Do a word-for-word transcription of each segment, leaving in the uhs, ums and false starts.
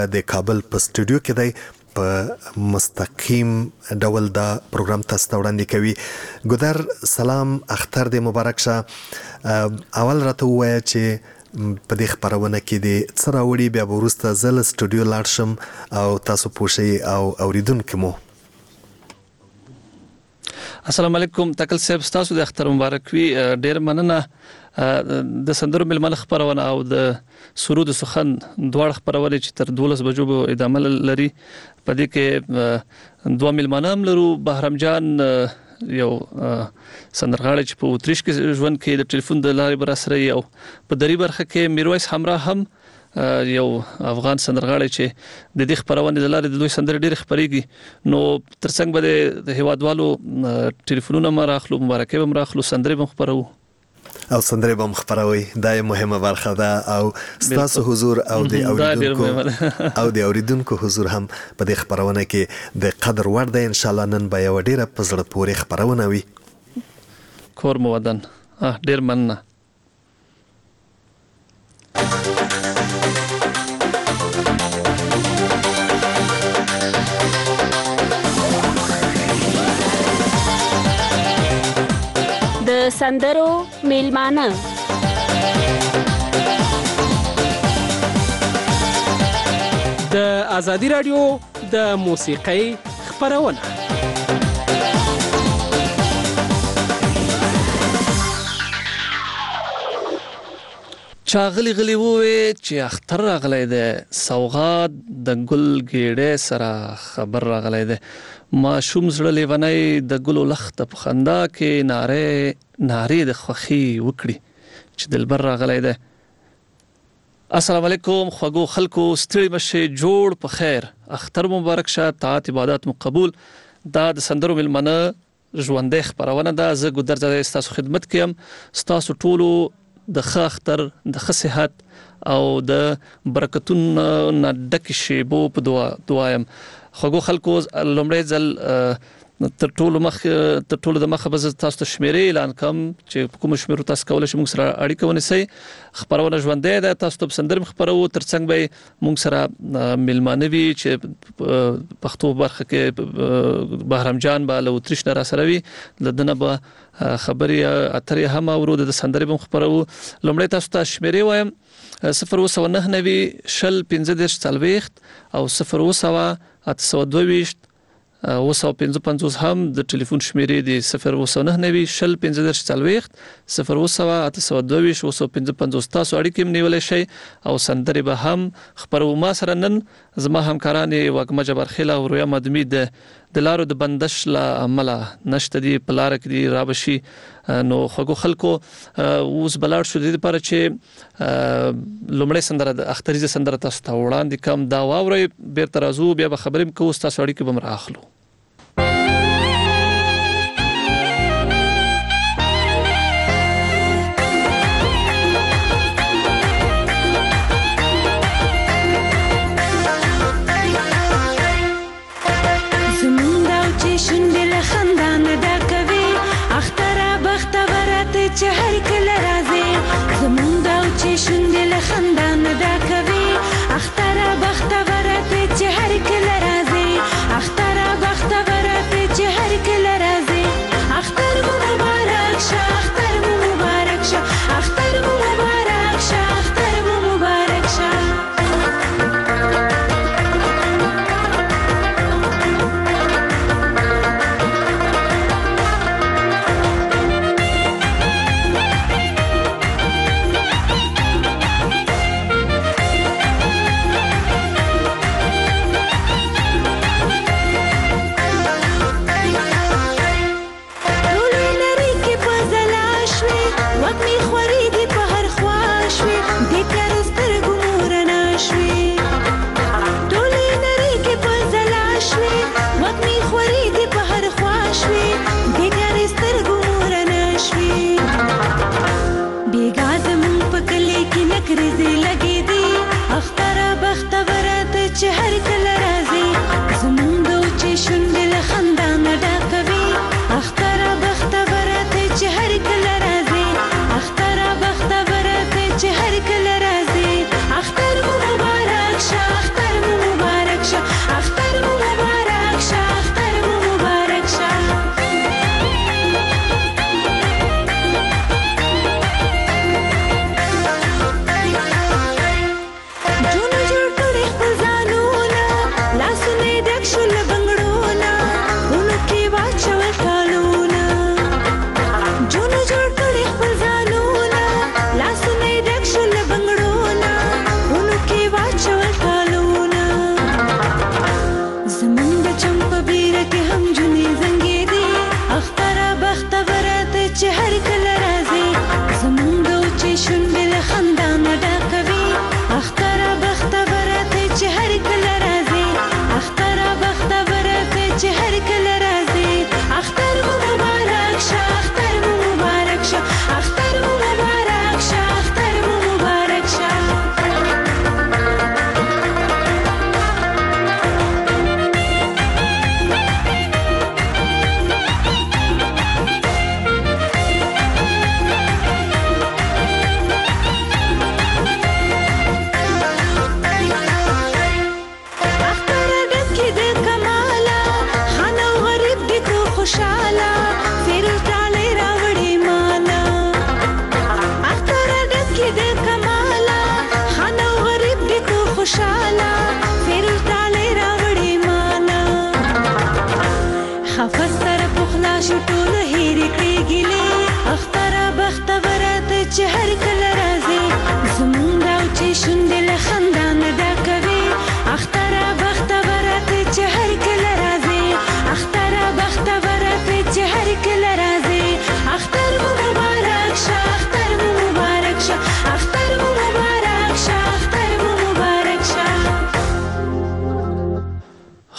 د کابل په سټوډیو کې دی په مستقیم ډول دا پروګرام تاسو ته وړاندې کوي. ګودر سلام، اختر دې مبارک شه. اول راته ووایه چې په دې خپرونه کې د څه راوړي، بیا به وروسته زه له سټوډیو لاړ شم او تاسو پوه شئ او اوریدونکي مو. السلام علیکم تکل صاحب، ستاسو د اختر مبارک وي. ډېر مننه. د سندرو ملمنه خپرونه او د سرود سخن دواړه خپرونې چې تر دولس بجو به ادامه لري، په دې کې دوه ملمانه هم لرو. بهرام جان یو سندرغاړی چې په اتریش کې ژوند کوي، د ټلیفون د لارې به راسره وي، او په دري برخه کې میرویس همراه هم یو افغان سندرغاړی چې د دې خپرونې د لارې د دوی سندرې ډېرې خپرېږي. نو ترڅنګ به د هیوادوالو ټلیفونونه هم راخلو، مبارکۍ به هم راخلو، سندرې به هم خپروو او سندرې به هم خپروي. دا یې مهمه برخه ده او ستاسو حضور او د اوریدونکو او د اوریدونکو حضور هم په دې خپرونه کې د قدر وړ دی. انشاءالله نن به یوه ډېره په زړه پورې خپرونه وي. کور مو ودان. ډېر مننه. د سندرو میلمانه د ازادي رادیو د موسیقۍ خپرونه. چاغلی غلی ووی چې اختر راغلی دی، سوغات د ګل ګېډۍ سره خبر راغلی دی. ماشوم زړه لیونی د ګلو لخته په خندا کې نارې نارې د خوښي وکړي چې دلبر راغلی دی. السلام علیکم خوږو خلکو، ستړي مشئ، جوړ په خیر، اختر مبارک شه، طاعت عبادت مو قبول. دا د سندرو ملمنه ژوندۍ خپرونه ده. زه ګودر زاده ستاسو خدمت کې یم. ستاسو ټولو د ښه اختر، د ښه صحت او د برکتونو نه ډکې شیبو په دعا دعایم. خوږو خلکو، لومړی ځل تر ټولو مخ تر ټولو د مخه به زه تاسو ته شمیرې اعلان کوم چې په کومو شمیرو تاسو کولی شئ موږ سره اړیکه ونیسئ. خپرونه ژوندۍ ده، تاسو ته په سندرې خپروو، ترڅنګ به موږ سره میلمانه وي چې پښتو برخه کې بهرام جان به له اتریش نه راسره وي، له ده نه به خبرې اترې هم اورو، د سندرې به هم خپروو. لومړی تاسو ته شمیرې وایم: صفر اوه سوه نهه نوي شل پنځه دېرش څلوېښت او صفر اوه سوه اته سوه دوه ویشت اوه سوه پنځه پنځوس هم د ټلیفون شمیرې دي. صفر اوه سوه نهه نوي شل پنځه دېرش څلوېښت، صفر اوه سوه اته سوه دوه ویشت اوه سوه پنځه پنځوس. تاسو اړیکې هم نیولی شئ او سندرې به هم خپروو. ما سره نن زما همکاران وږمه جبارخیل او رویا مدمي د د لارو د بندش له امله نشته دي، په لاره کې دي، را به شي. نو خوږو خلکو، اوس به لاړ شو د دې لپاره چې لومړۍ سندره د اختریزه سندره تاسو ته وړاندې کوم. دا واورئ، بیرته راځو، بیا به خبرې هم کوو، ستاسو اړیکې به هم رااخلو. چې هر کله راځي زمونږ دا و چې شونډې له خندا نه دا کوي. اختره بختوره ته چې هر کله راځي، اختره بختوره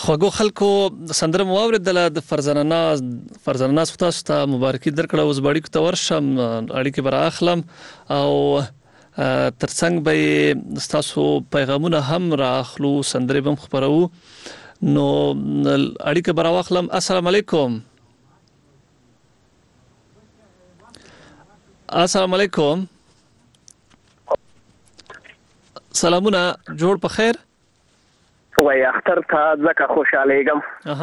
خوګو خلکو سندره مواوردله د فرزانه ناز فرزانه ناز تاسو ته مبارکي درکړه اوس باندې کو تورشم اړیکې بر اخلم او ترڅنګ به تاسو پیغامونه هم راخلو سندره بم خبرو نو اړیکې بر اخلم. السلام علیکم. السلام علیکم. سلامونه جوړ په خیر. وای اختر ته ځکه خوشالېږم.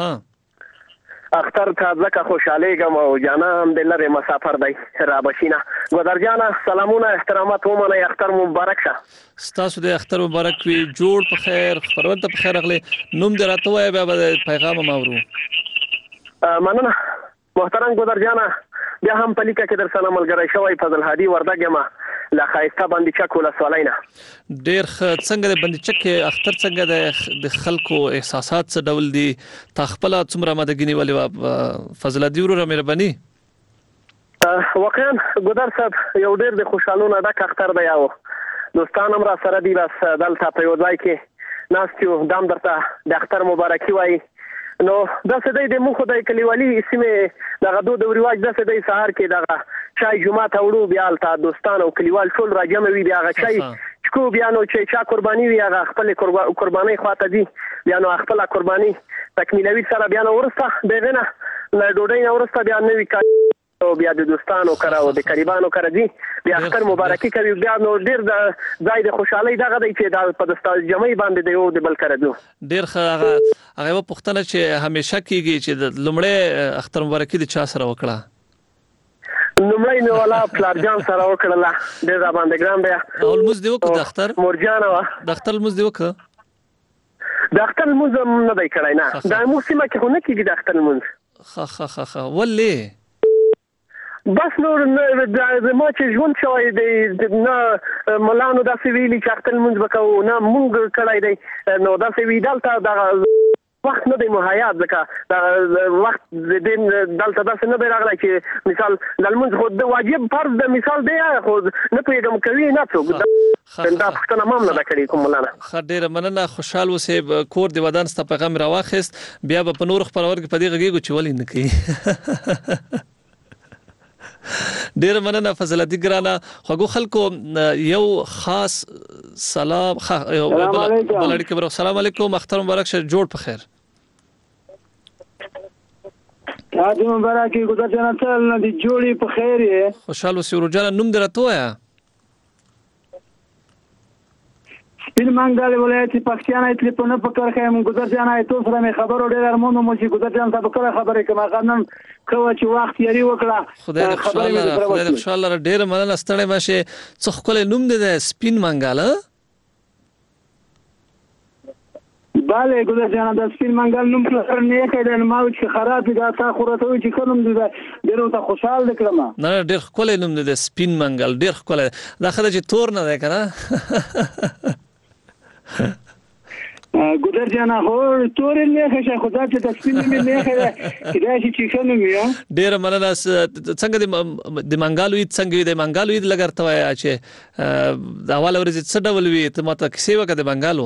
اها اختر ته ځکه خوشالېږم او جانان د لرې مسافر دی را بشینه. ګودر جانه سلامونه احترامات ومنه. اختر مبارک شه. ستاسو د اختر مبارک وي. جوړ په خیر. خبرونه په خیر اغلی. نوم دې راته وایي بیا به پیغام ماورو. مننه محترم ګودر جانه. بیا هم په لیکه کې در سره ملګری شوی فضل هادي وردګ یم له ښایسته بندچک ولسوالۍ نه. ډېر ښه. څنګه د بندچک اختر څنګه د خلکو احساسات څه ډول دي؟ تا خپله څومره آمادګي نیولې وه فضل هادي وروره مهرباني؟ واقعا ګودر صاحب یو ډېر د خوشحالونه ډک اختر دی او دوستان هم را سره دي. بس دلته په یو ځای کې ناست یو دام درته د اختر مبارکي وایي. نو داسې دی د موږ د کلیوالي سیمې دغه دود او رواج داسې دی سهار کې دغه چای جومات ته وړو بیا هلته دوستان او کلیوال ټول راجمع وي. بیا هغه چای چکو بیا نو چې چا قرباني وي هغه خپلې قربانۍ خواته ځي بیا نو خپله قرباني تکمیلوي سره بیا نو وروسته د هغې نه له ډوډۍ نه وروسته بیا نوي او بیا د دوستانو کره او د قریبانو کره ځي بیا اختر مبارکي کوي. بیا نو ډېر د ځای د خوشحالۍ دغه دی چې دا په دستار جمعۍ باندې د یو د بل کره ځو. ډېر ښه. هغه هغه یوه پوښتنه چې همیشه کېږي چې د لومړی اختر مبارکي د چا سره وکړه؟ لومړی مې والا پلارجان سره وکړله. ډېر را باندې ګران دی. او لمونځ دې وکړه د اختر؟ مورجانه وه. د اختر لمونځ دې وکړه؟ د اختر لمونځ هم نه دی کړی. نه د زموږ سیمه کې خو نه کېږي د اختر لمونځ. ښه ښه ښه ښه. ولې؟ بس نور ما چې ژوند شوی دی نه ملانو داسې ویلي چې اختر لمونځ به کوو نه مونږ کړی دی. نو داسې وي دلته دغه وخت نه دی مهیا ځکه دغه وخت د دې دلته داسې نه دی راغلی چې مثال د لمونځ خو د واجب فرض د مثال دی خو نه پوهېږم کوي نه څوک دا پوښتنه ما هم نه ده کړې کوم مولانا. ښه ډېره مننه. خوشحال اوسې. کور د ودان ستا پیغام راواخیست. بیا به په نورو خپرور کې په دې غږېږو چې ولې نه کوي. ډېر مننه فضل هادي ګرانه. خوږو خلکو یو خاص سلام بل اړیکې برو. السلام علیکم. اختر مبارک شه. جوړ په خیر. هادي مبارک ګودر جان تل نه دي جوړي په خیر یې. خوشحال اوسې ورو جان. نوم دې راته وایه. سپین منګل ولایت پښتون ای تلیفون په کار خیم ګودر جان ای تو سره مې خبرو ډېر ارمانو مو چې ګودر جان تاسو کله خبرې کوم غنن کوه چې وخت یاري وکړه. خدای دې خوشاله خدای دې خوشاله ډېر مننه. ستړی مشه. څه ښکلی نوم دی د سپین منګل. bale ګودر جان د سپین منګل نوم پر نه کېدل ما چې خراب دي تا خو راته وي چې کوم دي ډېر ته خوشاله کړم. نه ډېر ښکلی نوم دی د سپین منګل. ډېر ښکلی. دا خدای چې تور نه دی که نه؟ ګودر جان هو تور نه ښه خدا چې د سپین مې نه ښه کدا چې څنګه مې ډېر مننه. څنګه د منګالو عید څنګه وي؟ د منګالو عید لګر ته وایه چې د اول ورځې څه ډول وي؟ ته ماته کیسې وکړه د منګالو.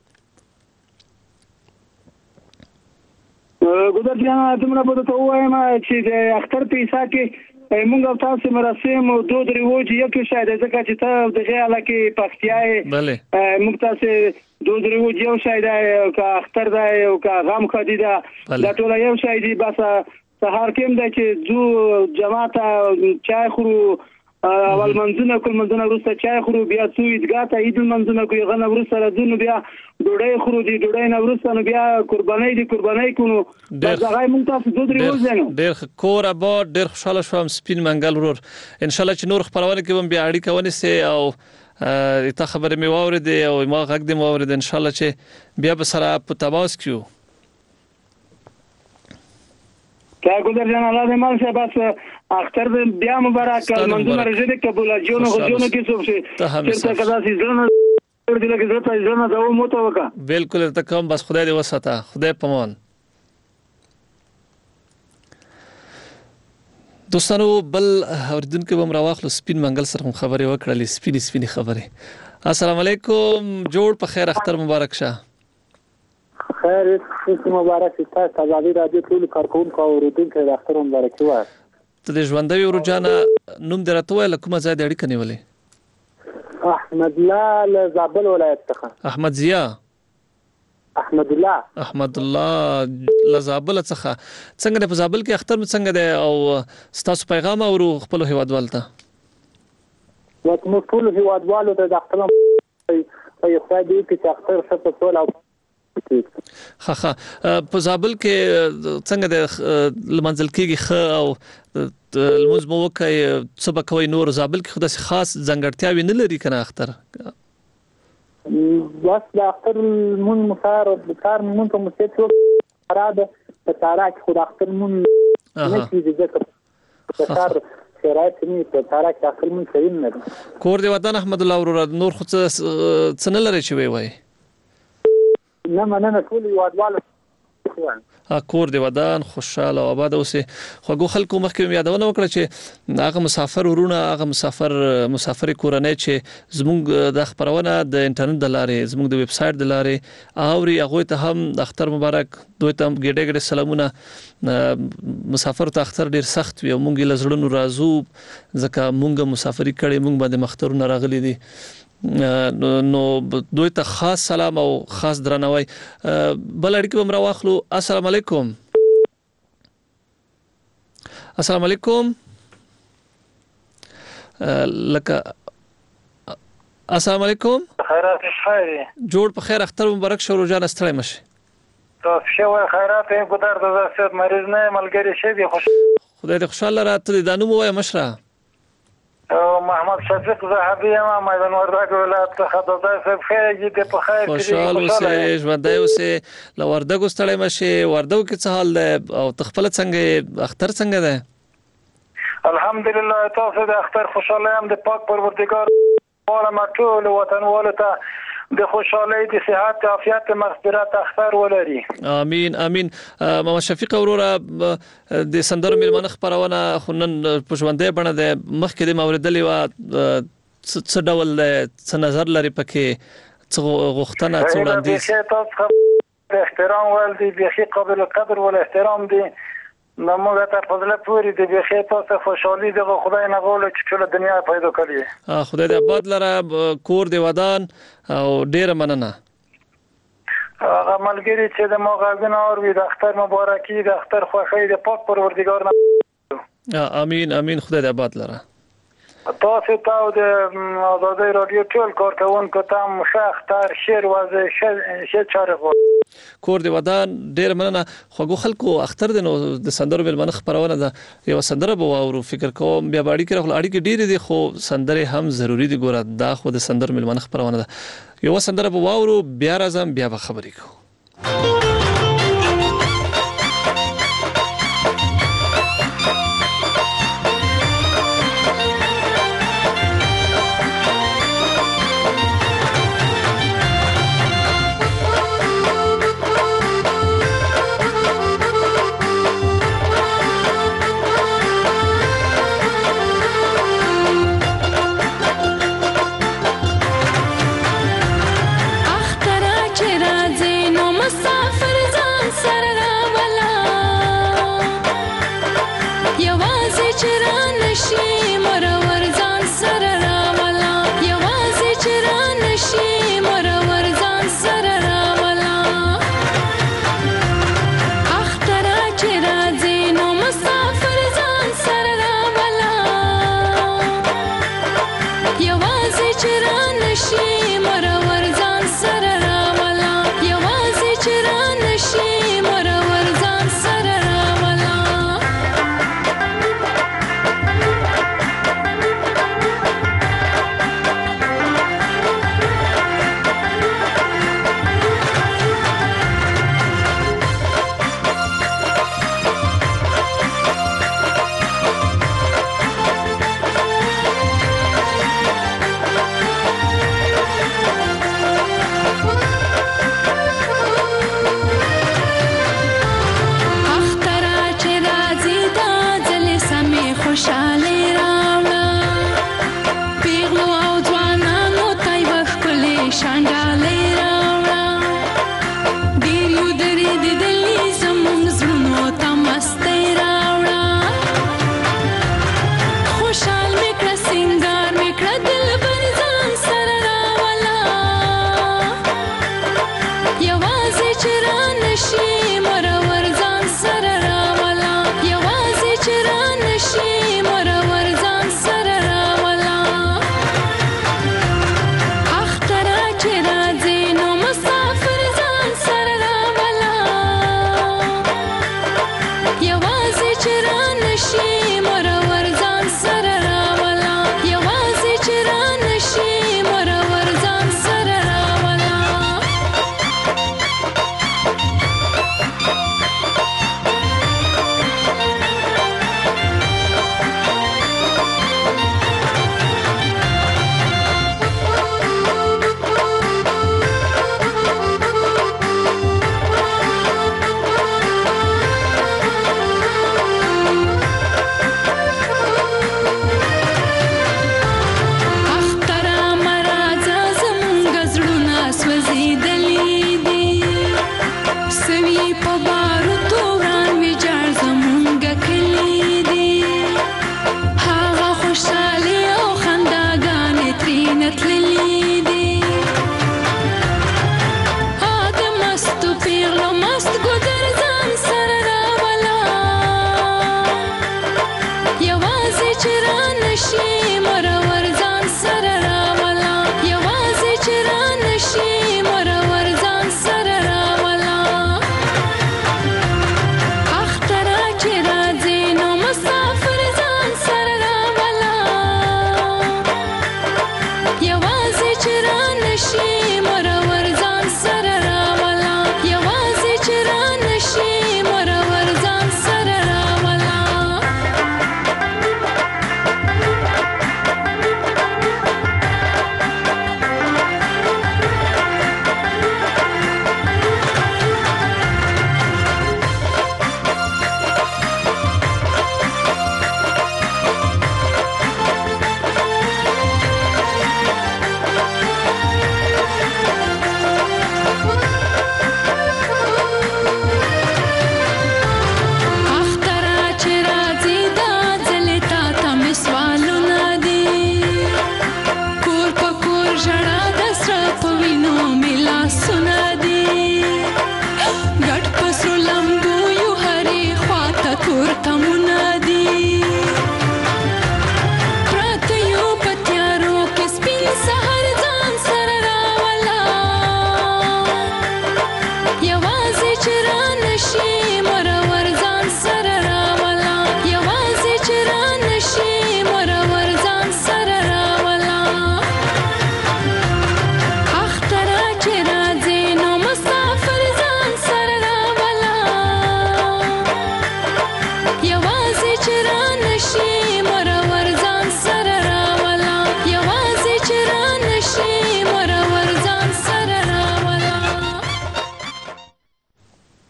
ګودر جان دومره به درته ووایم چې د اختر په حصه کې مونږ او تاسو مراسم او دود رواج یو کې شاید ځکه چې ته دغه علاقې پښتیا یې موږ تاسو دود رواج یو شاید که اختر دی او که غم خدي ده دا ټول یو شاید بس سهار کې دی چې ځو جماعت چای خورو اول منځونه کول منځونه وروسته چای خورو بیا څو عیدګاه ته عید منځونه کوي غنه وروسته راځو بیا ډوډۍ خورو دي ډوډۍ نه وروسته نو بیا قربانۍ دي قربانۍ کوو. دا هغه موږ تاسو دود رواج دی. ډېر کور آباد. ډېر خوشحاله شوم سپین منګل ورور. انشاءالله چې نور خپرونه کې هم بیا اړیکه ونیسئ او تا خبرې مې واورېدې او ما غږ دې مې واورېد. انشاءالله چې بیا به سره په تماس کې یو. که ګودر جان الله دې مال شه. بس اختر بیا مبارک. منظور رجب قبول جون خو جون کې څه شي چې کدا سي ځنه دې لکه زړه ځنه دا مو ته وکا. بالکل ته کوم. بس خدای دې وساته. خدای پمان. دوستانو بل اوریدونکو به راواخلو. سپین منګل سره خبرې وکړلې. سپینې سپینې خبرې. السلام علیکم. جوړ په خیر. اختر مبارک شه. خیر څه مبارک تاسو ازادي رادیو ټول کارکونکو او اوریدونکو د اختر مبارکي وایي. ته د ژوندۍ ورجانه نوم دې راته وایه، له کومه ځای دې اړیکه نیولې؟ احمد الله له زابل ولایت څخه. احمد ضیا احمد الله احمد الله له زابل څخه. څنګه د په زابل کې اختر څنګه دی او ستاسو پیغام اورو خپل هیوادوال ته؟ وته موږ ټول هیوادوالو ته د اختر په یو ځای دی چې اختر څه په ټول او ها ها په زابل کې څنګه د لمنځل کېږي خ او لمونځ مو وکړئ څه به کوئ نور؟ زابل کې خو داسې خاص ځانګړتیاوې نه لري که نه اختر؟ بس د اختر لمونځ مو کار کار لمونځ په مسجد کې قرار ده په تارا کې خو د اختر لمونځ نه کېږي ځکه په کار شرایط نه په تارا کې اختر لمونځ کوي نه ده. کور د وطن احمد الله وروره نور خو څه نه لري چې وی وایي؟ نه مننه ټول هیوادوالو کور دی ودان خوشاله او آباد اوسه. خوږو خلکو مخکې یادونه وکړه چې هغه مسافر ورونه هغه مسافر مسافر کورنۍ چې زموږ د خبرونه د انټرنیټ د لارې زموږ د ویب سټ د لارې اوري هغه ته هم اختر مبارک دوی ته ګډه ګډه سلامونه. مسافر ته اختر ډیر سخت وي او مونږ له زړونو راځو ځکه مونږ مسافری کړي مونږ باندې مخترونه راغلي دي نو دوی ته خاص سلام او خاص درناوی. بل اړیکه به مرا واخلو. السلام علیکم. السلام علیکم. لکه السلام علیکم. خیرات خیر جوړ په خیر اختر مبارک شو روزانه ستړی مشه. تاسو شوه خیرات یې ګدار د زړه مریض نه ملګری شه دی خوش خدای دې خوشاله راته د دانو وای مشره محمد شفیق زاهبی ما میدان وردګ ولایت څخه د ځای صاحب خیر دې په خیر کې خوشاله اوسه ژوندۍ اوسه ل وردګ ستړی مشه. وردګ کې څه حال ده او تخپل څنګه اختر څنګه ده؟ الحمدلله تاسو د اختر خوشاله هم د پاک پروردگار مال مټول وطن ولته د خوشحالۍ د صحت عافیت مغفرت اختر ولري. امين امين. ماما شفیق وروره د سندرو میلمانه خبرونه خنن په ژوندۍ بڼه د مخکې د موردلې وا څه ډول څه نظر لري پکې څه غوښتنه څه وړاندیز؟ تاسو احترام ول دي بخي قابل قدر ول احترام دي نو موږ ته فضله پوری د بخي تاسو خوشحالي د خدای نه غواړو چې ټول دنیا پیدا کړي. خدای دې آباد لره کور دی ودان او ډیر مننه. هغه ملګری چې د موغاګن اور وي د اختر مبارکي د اختر خوښي د پاک پروردگار نه. امين امين. خدای دې آباد لره. تاسو ته د آزادۍ رادیو ټول کارکونکو ته مشاختر شیر وازه شه چارغو کور دی ودان ډیر مننه. خوږو خلکو اختر د نو د سندرو میلمانه خبرونه ده یو سندره به واورو فکر کوم بیا باندې کې راغله اړیکې ډیر دي خو سندره هم ضروری دي ګوره دا خو د سندرو میلمانه خبرونه ده یو سندره به واورو بیا راځم بیا به خبرې کوو. اختر چې راځي نو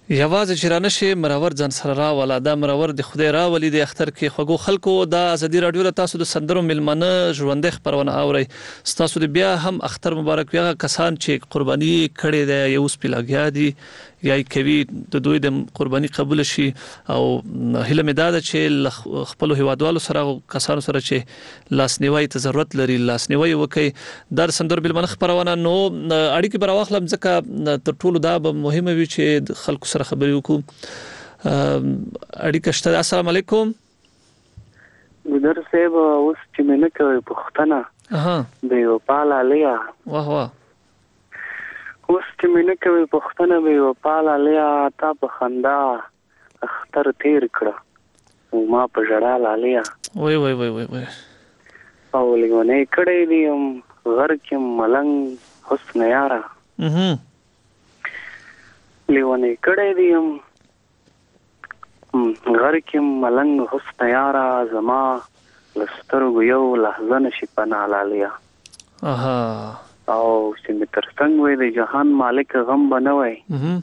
یوازې چې رانه شي مرور ځان سره راوله دا مرور د خدای راولي د اختر کې خوږو خلکو دا ازادي رادیو له تاسو د سندرو ملمنه ژوندې خبرونه اوري تاسو د بیا هم اختر مبارک وي کسان چې قرباني کړي د یو سپیلاګیا دي یا کوي د دوی د قرباني قبول شي او هله مداد چې خپل هیوادوالو سره کسانو سره چې لاسنیوي ته ضرورت لري لاسنیوي وکي در سندرو ملمنه خبرونه نو اړیکې پر واخلم ځکه تر ټولو دا به مهمه وي چې خلکو سره خبرې وکړو اړیکه شته. السلام علیکم ګدر صاحب اوس چې مې نه کوي پښتنه اها د یو پالا لیا واه واه اوس چې مې نه کوي پښتنه د یو پالا لیا تا په خندا اختر تیر کړه او ما په جړا لالیا وای وای وای وای وای او لګونې کړې دي غر کې ملنګ حسن یارا اها لیونی کړی دیم غر کې ملنګ حسن یارا زما لسترګو یو لحظه نشي پناه لالیا اها او چې مې تر څنګ وې د جهان مالک غم بنوي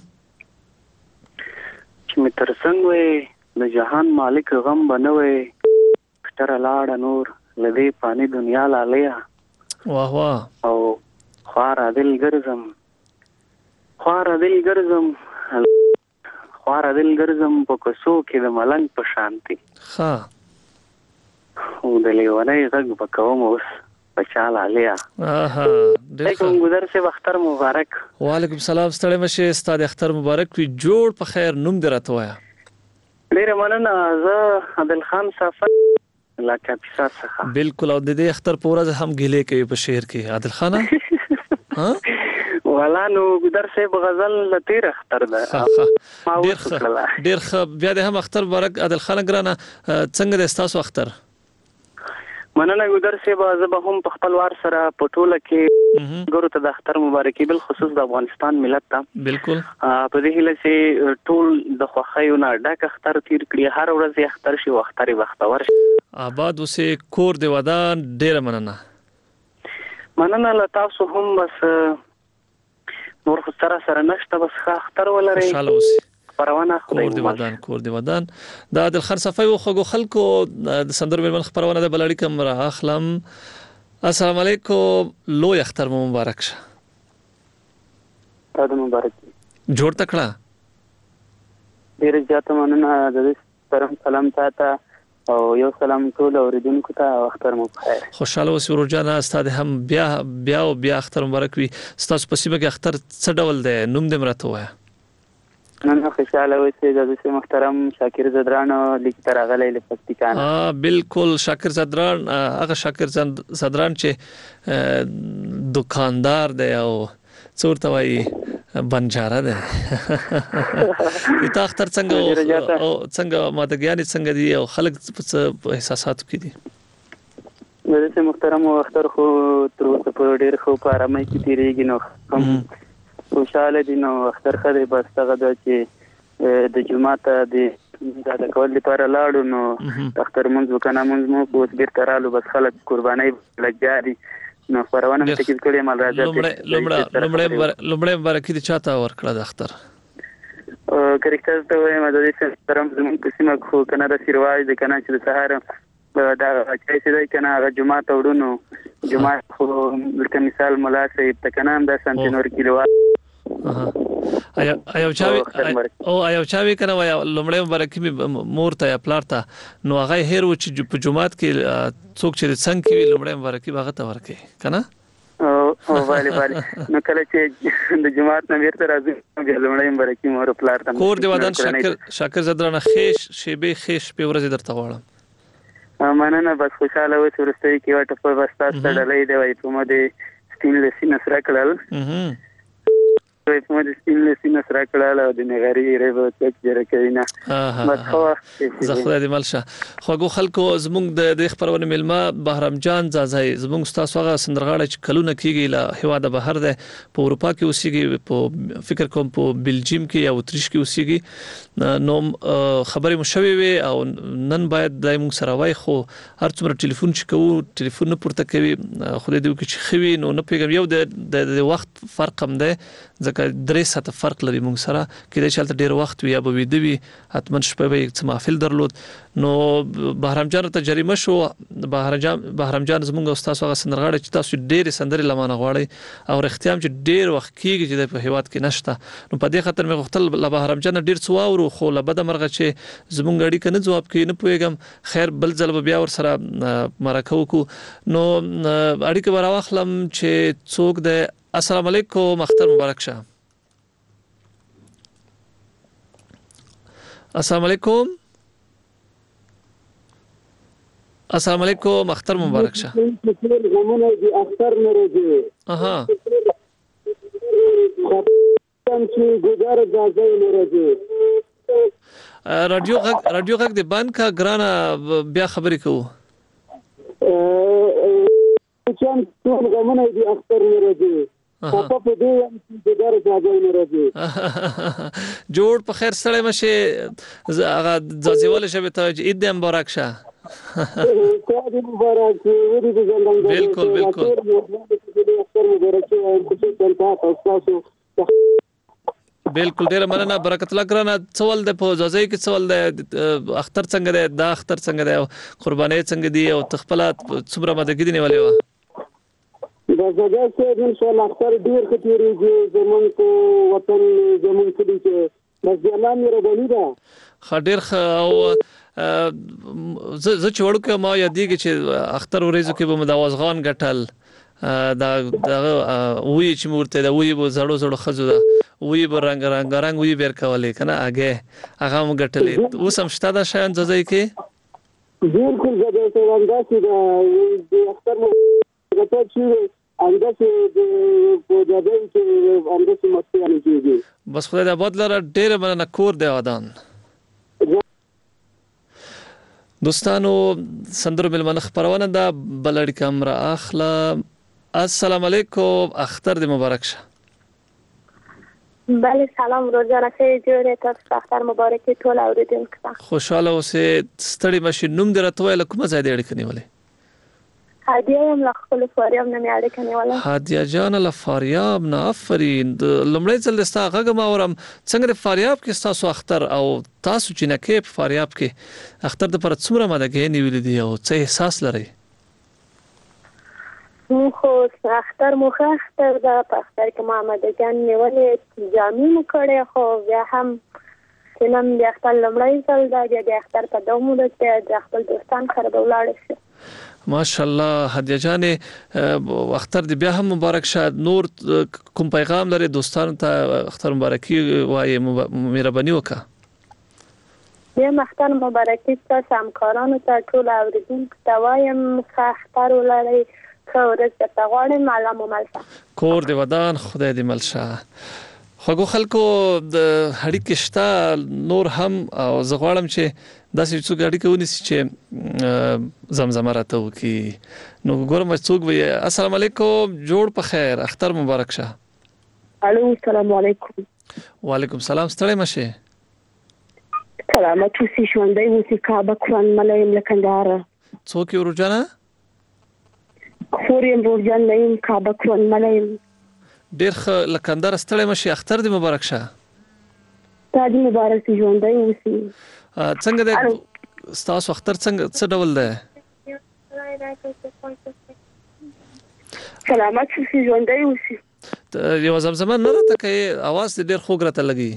چې مې تر څنګ وې د جهان مالک غم بنوي تر لاړ نور لدی پانی دنیا لالیا واه واه او خوار دل ګرځم خوار دل ګرځم خوار دل ګرځم په کوڅو کې د ملنګ په شانتي ها او د لیونۍ غږ په کوم اوس په چاله لیا اها ډېر ګذر سه اختر مبارک. وعلیکم السلام ستړی مشه ستاسو اختر مبارک وي جوړ په خیر نوم درته وایا. ډېر مننه زه عادل خان صافت لکه پیسا څخه بالکل او د دې اختر په ورځ هم ګیلې کوي په شهر کې عادل خان ها ولا نو ګدر صاحب غزل لتیر اختر ده ډیر ډیر بیا د هم اختر مبارک عادل خان ګرانه څنګه د تاسو اختر مننه ګدر صاحب زه به هم په خپل وار سره په ټوله کې ګورو ته د اختر مبارکي بل خصوص د افغانستان ملت ته بالکل په دې هله چې ټول د خوښیو نه ډک اختر تیر کړي هر ورځ اختر شي وختري وختور آباد اوسه کور دی ودان ډیر مننه مننه له تاسو هم بس نور خو سره سره نشته بس ښه اختر ولري خوشاله اوسئ خبرونه کور دی ودان کور دی ودان د عادل خان صفای او خو خلکو د سندر ملمن خبرونه د بلړی کم را اخلم. السلام علیکم لو اختر مبارک شه تاسو مبارک جوړ تکړه ډیر زیات مننه د دې پرم سلام تاته او یو سلام ټول اوریدونکو ته اختر مو بخیر. خوشاله اوسئ ورجانه استاد هم بیا بیا او بیا اختر مبارک وي تاسو په سیمه کې اختر څه ډول دی نوم دې مرته وایا. نن خوشاله اوسئ د دې محترم شاکر زدران لیک تر غلې لپتیکان ها بالکل شاکر زدران هغه شاکر زدران چې دکاندار دی او څورته وایي بنجاره ده تا اختر څنګه او څنګه مادګیان څنګه دي او خلک په احساساتو کې دي د دې محترم اختر خو تر اوسه په ډیر خو په آرامۍ کې تیریږي نو هم خوشاله دي نو اختر خدای بس هغه د چې د جمعه د د کول لپاره لاړو نو اختر منځ وکنه منځ مو په بیرته رالو بس خلک قرباني لګاري نو پرونه مې تکل کړې مال راځي لمړه لمړه لمړه برکې دي چاته ورکړه د اختر کریکټر ته وایم د دې سره زموږ په سیمه خو کنه د سیرواج د کنه چې د سهار دا چې څه دی کنه هغه جمعه ته وډونو جمعه خو لکه مثال مولا صاحب ته کنه د سنتینور کیلو ایا ایا چاوي او ایا چاوي کنه وای لمړی مبارکي مور ته یا پلار ته نو هغه هیر و چې په جمعات کې څوک چې څنګه کې لمړی مبارکي باغ ته ورکي کنه او والي والي نو کله چې د جمعات نه ورته راځي بیا لمړی مبارکي مور پلار ته کور دی ودان شاکر شاکر زدرانه خیش شیبه خیش په ورځ درته غواړم مننه بس خوشاله اوسئ ورسته کې واټ په واسطه ستړلې دی وای په مده سټینلیس نسره کړل په مده سټینلیس نسره کړل او د نغری ریبو چک جره کینا بس خو زخره د ملشه خوګو خلکو زمونږ د خبرونه ملما بهرام جان زازای زمونږ تاسو هغه سندرغاړي چې کلونه کیږي له هوا د بهر ده په اروپا کې اوسېږي په فکر کوم په بلجیم کې یا اتریش کې اوسېږي نو خبرې مشوي وي او نن باید دای مونږ سره وای خو هر څومره ټلیفون چې کوو ټلیفون نه پورته کوي خو دې دوی چې خوي نو نه پیګم یو د وخت فرق هم ده ځکه درې ساعته فرق لري موږ سره کله چې تل ډیر وخت وي یا به ویده وي حتمن شپه به څه محفل درلود نو بهرام جان ته جریمه شو بهرام جان بهرام جان زموږ استاد هغه سندرغاړي چې تاسو ډیر سندري لمانه غواړي او اختیام چې ډیر وخت کیږي چې په هیواد کې نشته نو په دې خاطر مې غوښتل له بهرام جان ډیر څه واورو خو له بده مرغه چې زموږ اړیکه نه جواب کوي نه پوهیږم خیر بل ځل به بیا ور سره مرکه وکړو نو اړیکه به راواخلم چې څوک د السلام علیکم اختر مبارک شه السلام علیکم السلام علیکم اختر مبارک شه اختر نروزی اها چې ګزار ځای نروزی رادیو غږ رادیو غږ د بند کا ګرانه بیا خبرې کوو چم ټول غمونه دي اختر نروزی په په دې ګزار ځای نروزی جوړ په خیر سره مشه هغه ځازیواله شبه ته عید مبارک شه بالکل بالکل بالکل ډیره مننه برکت الله ګرانه سوال د په ځای کې سوال د اختر څنګه دی دا اختر څنګه دی قرباني څنګه دی او تخپل څومره مدګی دی نیولې و دا ځای چې ان شاء الله اختر ډیر کتیریږي زمون کو وطن زمون کلی چې بس الله مې ربانی دا خډیر او زه چې وړو ما یادېږي چې اختر ورځو کې به مداوازغان ګټل دا دا وی چې مورته دا وی به زړو زړو خزو دا وی به رنگ رنگ رنگ وی بیر کولې کنه اگې هغه مو ګټلې اوس هم شته دا شان ځای کې بالکل زده څه ونداسي دا د اختر مو ګټل چې انده چې په دې کې انده چې مستي نه کیږي بس خدای دې آباد لره ډېر مننه کور دی ودان دوستانو سندرو ملمنه خبرونه دا بلړ کمره اخلا السلام علیکم اختر دې مبارک شه بله سلام روزانه خیلی جوړه تاسو اختر مبارک ټول اوریدونکو خوشاله اوسه ستړي ماشي نوم دې راته ویل کومه ځای دې اړیکه نیولې هدیه هم له خپل فاریاب نه مې اړیکه نیولې هدیه جان له فاریاب نه آفرین لمړی ځل ستا غږ ما اورم څنګه د فاریاب کې تاسو اختر او تاسو چې نه کې په فاریاب کې اختر د پر څومره مدګې نیولې دي او څه احساس لري مو خو اختر مو اختر د اختر کې ما مدګان نیولې جامې مو کړې خو بیا هم چې نن د اختر لمړی ځل دا د اختر په دومره د خپل دوستان سره ولاړ شي ماشاءالله هدیه جان اختر دې بیا هم مبارک شه نور کوم پیغام لري دوستانو ته اختر مبارکي وایي مهرباني وکړه بیا اختر مبارکي تاسو همکارانو ته ټول اوریدونکو ته وایم اختر ولرئ ورځ ته غواړم معلومه ملشه کور دی ودان خدای دې ملشه خو خلکو د هډی کېشتا نور هم او زغړم چې داسې څوک هډی کوي چې زمزمه راته وکي نو ګورم څوک وي السلام علیکم جوړ په خیر اختر مبارک شه الو السلام علیکم وعلیکم السلام ستړی مشه سلامت اوسې ژوندی اوسې کعبه قرآن ملایم له کندهاره څوک یې ورجانه خوریم ورجان ملایم کعبه قرآن ملایم ډیر ښه له کندهاره ستړی مشه اختر دې مبارک شه تا دې مبارک شي ژوندی اوسې څنګه د ستاسو اختر څنګه څه ډول دی سلامت اوسې ژوندی اوسې یو زمزمه نه راته کوي اواز دې ډیر خوږ راته لګي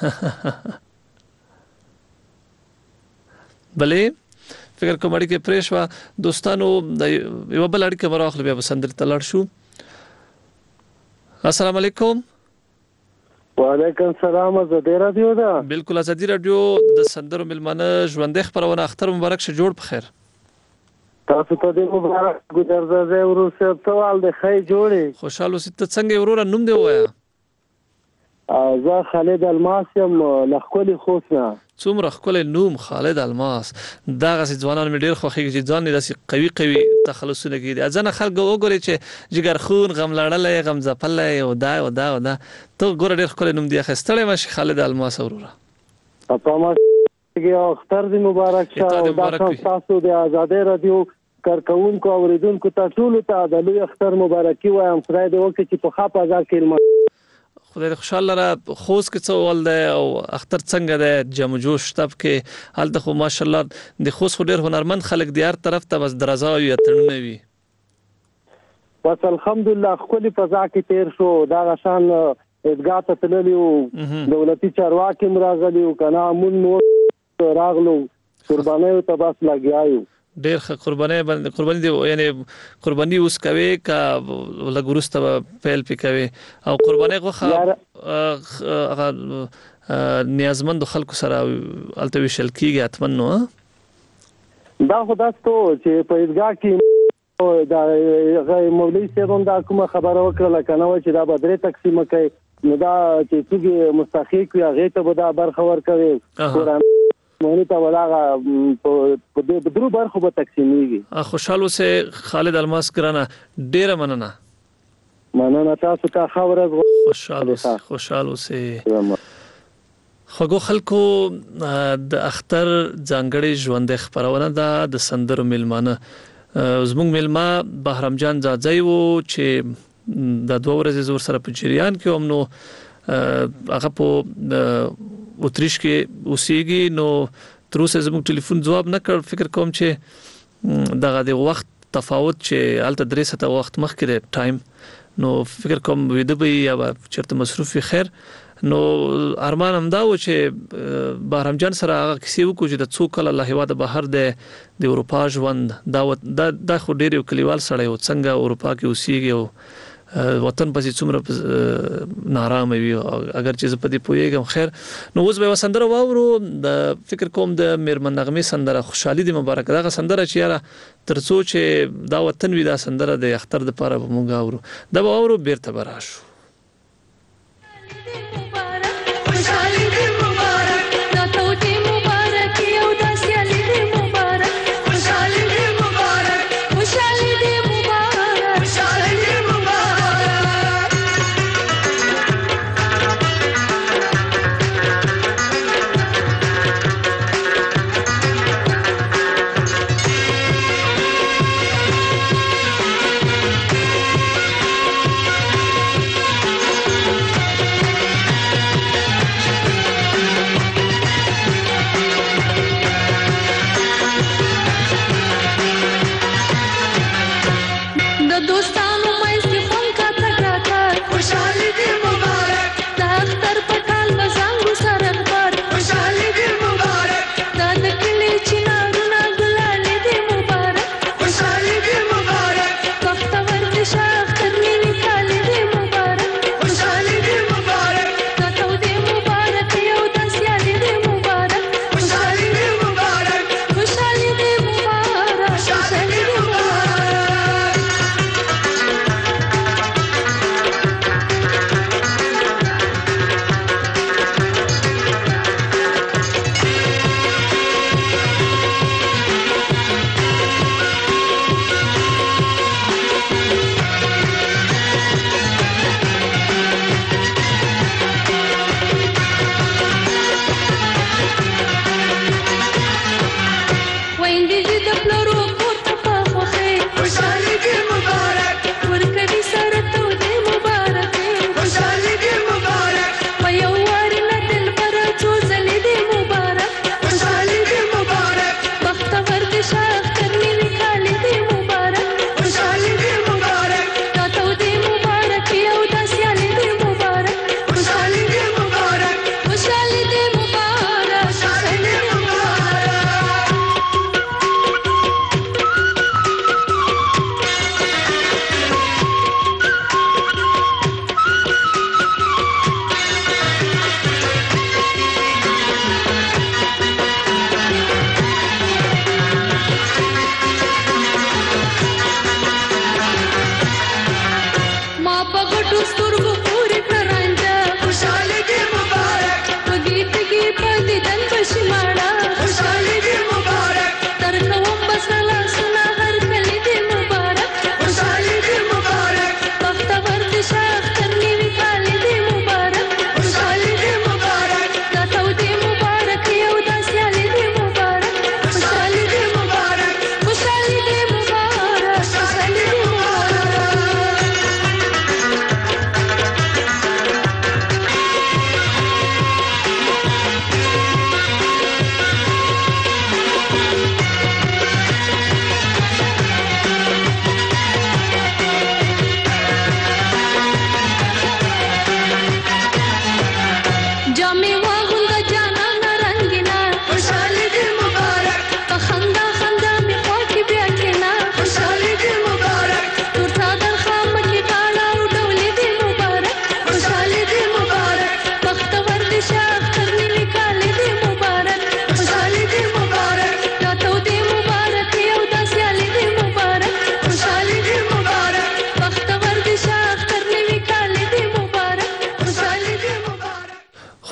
بلې فکر کوم اړیکه پرېښوا دوستانو یو بل اړیکه مراخله بیا بسندر تلړ شو السلام علیکم وعلیکم السلام ازادي رادیو دا بالکل ازادي رادیو د سندرو ملمنه ژوندې خبرونه اختر مبارک شه جوړ بخیر تاسو ته دې مبارک ګذر زه ورسره سوال د خی جوړي خوشاله اوسې ته څنګه وروره نوم دی وایا زه خالد الماس یم لخکولي خوسنا څومره خپل نوم خالد الماس دا غسي ځوانان مې ډیر خوښي چې ځان داسې قوي قوي تخلصونه کوي ځنه خلک وګوري چې جګر خون غم لړلې غم ځپلې او دا او دا او دا ته ګور ډیر خپل نوم دی خستړې مشه خالد الماس وروره په ما کې اختر دې مبارک شه دا تاسو د آزادۍ رادیو کارکونکو اوریدونکو ته ټول ته د لوی اختر مبارکي وایم خدای دې وکړي چې په خاطر ځکه خدای خوشاله را خوست کې څه ول دی او اختر څنګه دی جمع جوش شتب کې هلته خو ماشاءالله د خوست خو ډېر هنرمند خلک دی هر طرف ته بس درزا وي اتړونه وي بس الحمدلله خپل فضا کې تیر شو دا غشان ادګا ته تللی او دولتي چارواکي مراغلي او کنا مون نو راغلو قرباني ته بس لګیایو ډېر ښه قرباني باندې قرباني دی یعنی قرباني اوس کوي کا لګورسته فعل پی کوي او قرباني غوخه هغه نیازمند خلکو سره الته وشل کیږي اتمنو دا خو داستو چې په ادګا کې دا غي مولوی سیبم دا کومه خبره وکړه کنه چې دا بدرې تقسیم کوي نو دا چې څوګي مستحق وي هغه ته به دا برخه ورکوي قرآن مونږ ته ولاغه په دې بدرو برخه به تقسیمېږي خوشاله سه خالد الماس ګرانه ډیره مننه مننه تاسو ته خبره خوشاله سه خوشاله سه خو خلکو د اختر ځانګړي ژوند خبرونه ده د سندرو ملمانه زموږ ملما بهرام جان زاځي وو چې د دوه ورځې زور سره په جریان کې هم نو هغه په اتریش کې اوسېږي نو تر اوسه زموږ ټلیفون جواب نه کړ فکر کوم چې دغه د وخت تفاوت چې الته درې ساعته وخت مخکې دی ټایم نو فکر کوم ویده به یا چرته مصروف خیر نو ارمان هم دا و چې بهرام جان سره هغه کیسې وکړو چې د څو کله له هیواده بهر د د اروپا ژوند دا د خو ډېر یو کلیوال سړی و څنګه اروپا کې اوسېږي او وطن پسې څومره نارامه وي اگر چې زه په دې پوهېږم خیر نو اوس به سندره واورو د فکر کوم د میرمن نغمې سندره خوشحالي دې مبارک دغه سندره چې یاره تر څو چې دا وطن وي دا سندره د اختر د پاره به موږ اورو دا به اورو بیرته به راشو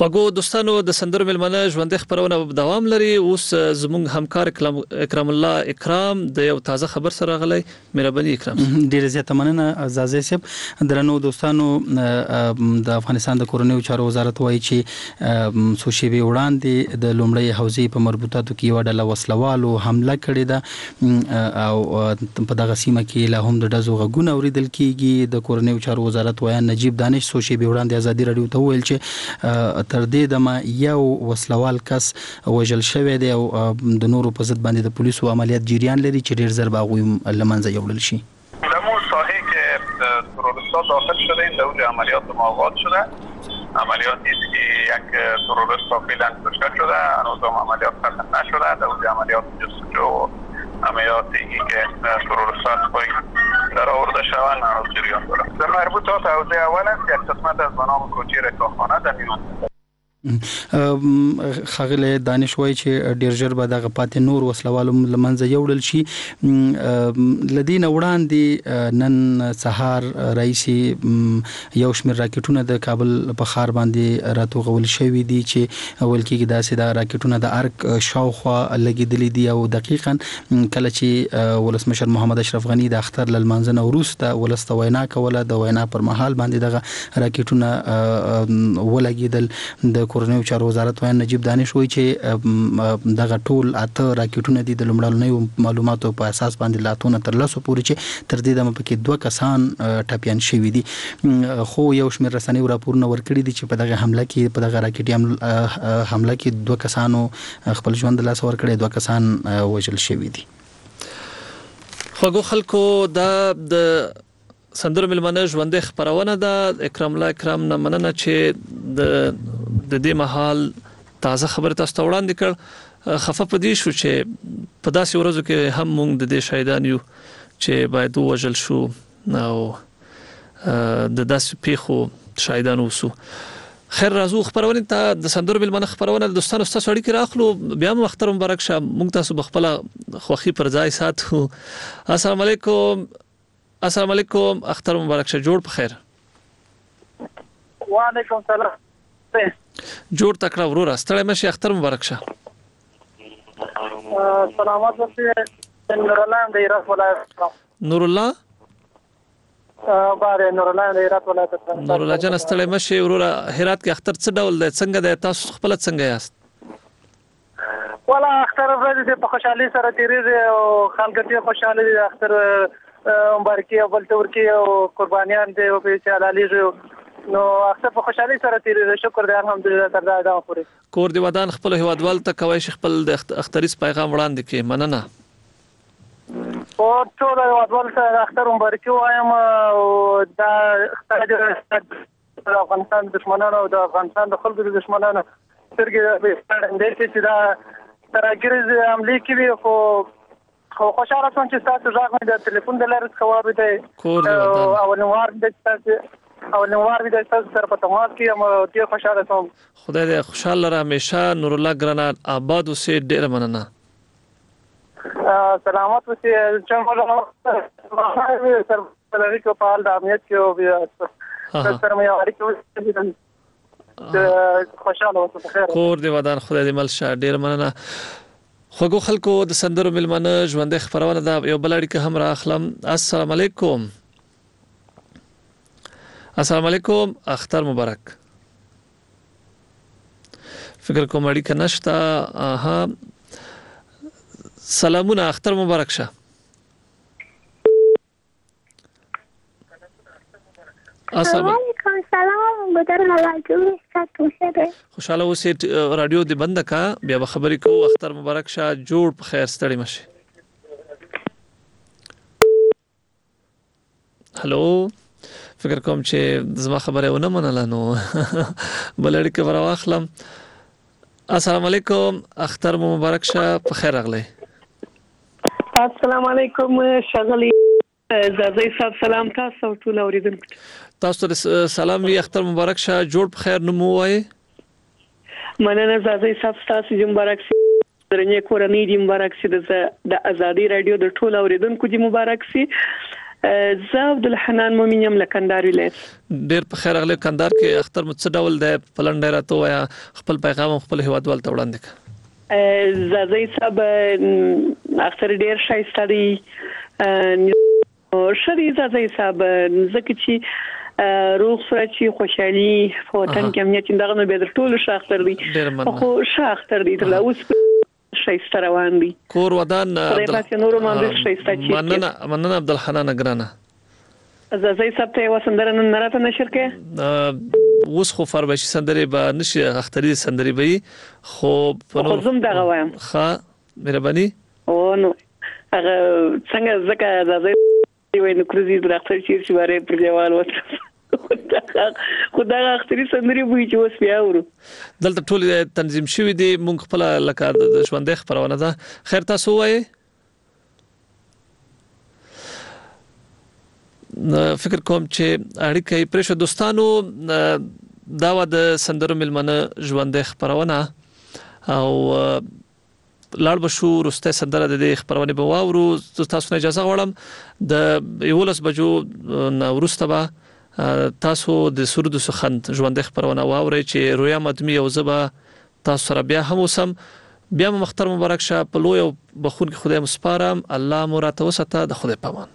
خواږو دوستانو د سندرو ملمنه ژوند خبرونه دوام لري. اوس زموږ همکار اکرام الله اکرام د یو تازه خبر سره غلي. مهرباني اکرام. ډیر زیاته مننه زازي صاحب. درنو دوستانو د افغانستان د کورنیو چارو وزارت وایي چې سوشيبي وړاندې د لومړی حوزې په مربوطاتو کې یو ډله وسلوالو حمله کړې ده او په دغه سیمه کې لا هم د دزو غږونه اوریدل کیږي. د کورنیو چارو وزارت وایي نجیب دانش سوشيبي وړاندې ازادي رادیو ته ویل چې تر دې دمه یو وسلوال کس وژل شوی دی او د نورو په ضد باندې د پولیسو عملیات جریان لري چې ډیر زر باغوي لمنځه یوړل شي. در مورد ساحه که تروریست‌ها داخل شده این دور عملیات ما آغاز شده. عملیاتی است که یک تروریست فعلا کشته شده، هنوز هم عملیات ختم نشده. دور عملیات جستجو عملیاتی که تروریست‌ها پای در آورده شوند هنوز جریان دارد. در مربوطات حوزه اول است یک قسمت از بنام کوچه رکابخانه در میان خغله دانش وای چې ډیر ژر به دغه پاتې نور وسلوالو لمنځه یوړل شي. لدین وړاندې نن سهار رئیس یو شمېر راکټونه د کابل په ښار باندې راتوغول شوي دي چې اول کې داسې د راکټونه د ارک شاوخوا لګیدلې دي او دقیقاً کله چې ولسمشر محمد اشرف غنی د اختر لمنځنه وروسته ولسته وینا کوله د وینا پر مهال باندې دغه راکټونه ولګیدل. د کورنیو چارو وزارت وایي نجیب دانش وایي چې دغه ټول اته راکټونه دي د لومړنیو معلوماتو په اساس باندې لاتونه تر لاسو پورې چې تر دې دمه پکې دوه کسان ټپيان شوي دي. خو یو شمېر رسنۍ راپورونه ورکړي دي چې په دغه حمله کې په دغه راکټي حمله کې دوه کسانو خپل ژوند لاس ورکړي، دوه کسان وژل شوي دي. خواږو خلکو د د سندرو ملمنه ژوند خبرونه ده. اکرام الله اکرام نه مننه چې د د دې محل تازه خبر تاسو ته وړاندې کړ. خفه پدې شو چې په داسې ورځو کې هم موږ د دې شهیدان یو چې باید وژل شو او د داسې پیښو شهیدان وسو. خیر راځو خبرونه ته د سندرو ملمنه خبرونه د دوستانو ستاسو اړیکې راخلو. بیا هم اختر مبارک شه. موږ تاسو بخپل خوخي پر ځای ساتو. السلام علیکم. السلام علیکم. اختر مبارک شه. جوړ په خیر. وعلیکم السلام. جوړ تکړه ورور ستړی مشه. اختر مبارک شه. سلامات ورته نور الله د هرات ولایت. نور الله باره نور الله د هرات ولایت. نور الله جان ستړی مشه ورور. هرات کې اختر څه ډول دی؟ څنګه دی؟ تاسو خپل څنګه یاست؟ ولا اختر ورځ په خوشحالي سره تیریږي او خلک ته خوشاله دي. اختر مبارکي او بل تور کې او قربانيان دي او په چالالي نو اختر په خوشحالي سره تیریږي. شکر دی الحمدلله تر دا ادم پورې. کور دی ودان خپل هیوادوال ته کوي خپل د اختریس پیغام وړاندې کې. مننه. او ټول هیوادوال ته اختر مبارکي وایم او دا اختر د افغانستان دښمنانو او د افغانستان د خلکو د دښمنانو سترګې به ستړي چې دا ترګریز عملي کوي. خو خو خوشاله شوم چې تاسو ځاګ مې د ټلیفون د لارې څخه واورېدل. کور دی ودان او نوار د تاسو او نوار د تاسو سره په تماس کې یم. ډیر خوشاله شوم. خدای دې خوشاله را همیشه. نور الله ګرانه آباد اوسې. ډیر مننه. سلامات اوسې. چې موږ سره لري کو په حال د امنیت کې او بیا سره مې اړیکې د خوشاله اوسه. بخیر. کور دې ودان. خدای دې مل شه. ډیر مننه. خوږو خلکو د سندرو ملمنه ژوند خبرونه دا یو بل اړیکه هم را اخلم. السلام علیکم. السلام علیکم. اختر مبارک. فکر کوم اړیکه نشته. اها سلامونه. اختر مبارک شه. السلام علیکم. سلام ګدر راځو تاسو سره. خوشاله اوسې. رادیو دې بند کا بیا به خبرې کوو. اختر مبارک شه. جوړ په خیر. ستړي مشه. هالو. فکر کوم چې زما خبره ونه منله نو بل اړیکه ورواخلم. السلام علیکم. اختر مبارک شه. په خیر راغلی. السلام علیکم. شغلی زازي صاحب سلام تاسو ټول اوریدونکو. تاسو ته سلام وی. اختر مبارک شه. جوړ په خیر. نو مو وای. مننه زازي صاحب تاسو دې مبارک سي. درنه کورنۍ دې مبارک سي. د ازادي رادیو د ټول اوریدونکو دې مبارک سي. زه عبدالحنان مومن یم له کندهار ولایت. ډېر په خیر اغله کندهار کې اختر مو څه ډول د پلان ډیر ته وایا خپل پیغام خپل هیوادوال ته وړاندې کړه. زازي صاحب اختر ډیر شایسته دی او شری زازي صاحب زکه چې روغ سره چې خوشحالي فوتن کې امنیت دغه نو به ټول شاختر دی خو شاختر دی تر اوس شایسته روان دی کور ودان مننه مننه عبدالحنان ګرانه. زازي صاحب ته وسندره نن راته نشر کې اوس خو فربشي سندري به نشي اختري سندري به خو په زم دغه وایم ښه مهرباني او نو هغه څنګه زکه زازي وای نو کروزي درختر چې چې واره پر دیوال وته خدای اختري سندري وای چې اوس بیا ورو دلته ټول تنظیم شوی دی مونږ خپل لکه د ژوندې خبرونه ده. خیر تاسو وای فکر کوم چې اړیکې پرېښو دوستانو دا و د سندرو ملمنه ژوندې خبرونه او لاړ بشو رسته سندره د دې خبرونه به واورو. تاسو نه اجازه غواړم د یولس بجو نورسته به تاسو د سرود سخند ژوندې خبرونه واورئ چې رویا مدمي او زبا تاسو سره بیا هم وسم. بیا مختر مبارک شه په لوی او بخون کې خدای مسپارم. الله مو راته وساته د خدای پامان.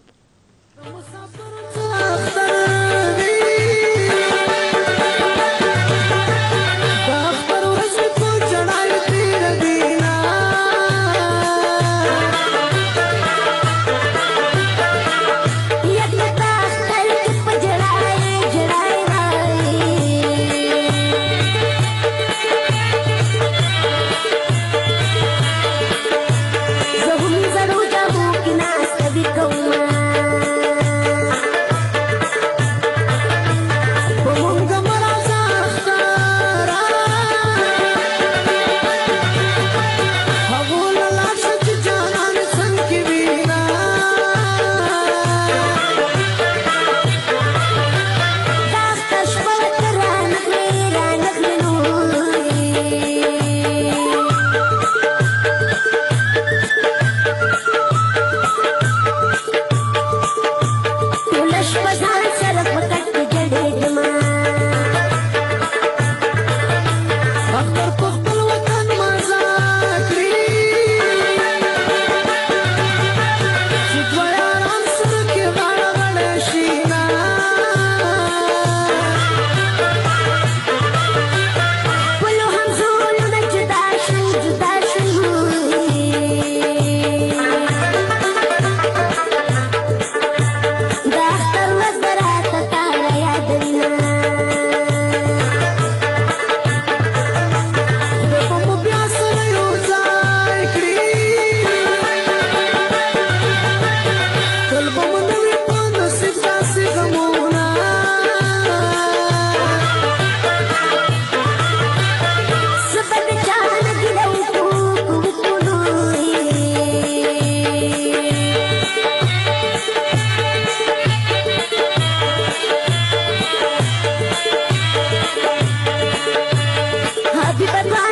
Happy birthday.